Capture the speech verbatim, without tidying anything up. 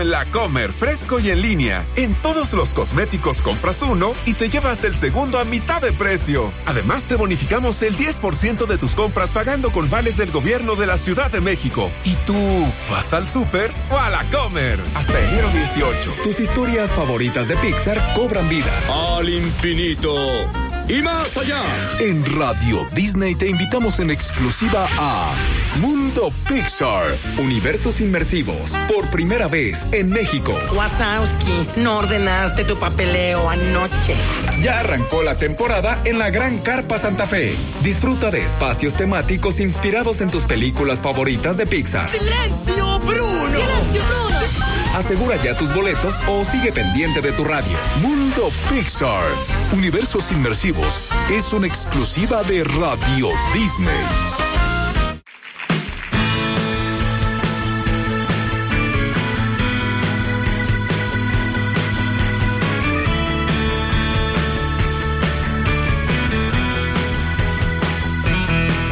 en La Comer, fresco y en línea. En todos los cosméticos compras uno y te llevas el segundo a mitad de precio. Además, te bonificamos el diez por ciento de tus compras pagando con vales del gobierno de la Ciudad de México. ¿Y tú vas al súper o a La Comer? Hasta enero dieciocho. Tus historias favoritas de Pixar cobran vida. Al infinito y más allá. En Radio Disney te invitamos en exclusiva a Mundo Pixar, universos inmersivos, por primera vez en México. Wazowski, no ordenaste tu papeleo anoche. Ya arrancó la temporada en la Gran Carpa Santa Fe. Disfruta de espacios temáticos inspirados en tus películas favoritas de Pixar. ¡Silencio, Bruno! ¡Silencio, Bruno! Asegura ya tus boletos o sigue pendiente de tu radio. Mundo Pixar, universos inmersivos, es una exclusiva de Radio Disney.